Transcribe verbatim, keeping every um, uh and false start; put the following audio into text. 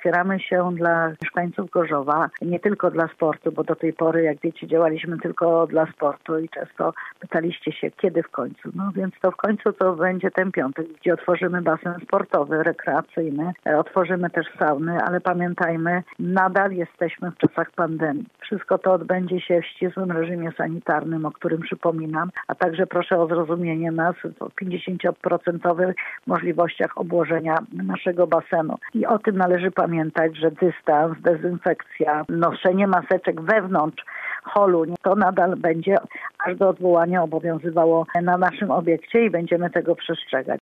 otwieramy się dla mieszkańców Gorzowa, nie tylko dla sportu, bo do tej pory, jak wiecie, działaliśmy tylko dla sportu i często pytaliście się, kiedy w końcu. No więc to w końcu to będzie ten piątek, gdzie otworzymy basen sportowy, rekreacyjny, otworzymy też sauny, ale pamiętajmy, nadal jesteśmy w czasach pandemii. Wszystko to odbędzie się w ścisłym reżimie sanitarnym, o którym przypominam, a także proszę o zrozumienie nas w pięćdziesięcioprocentowych możliwościach obłożenia naszego basenu. I o tym należy pamiętać, że dystans, dezynfekcja, noszenie maseczek wewnątrz holu, to nadal będzie aż do odwołania obowiązywało na naszym obiekcie i będziemy tego przestrzegać.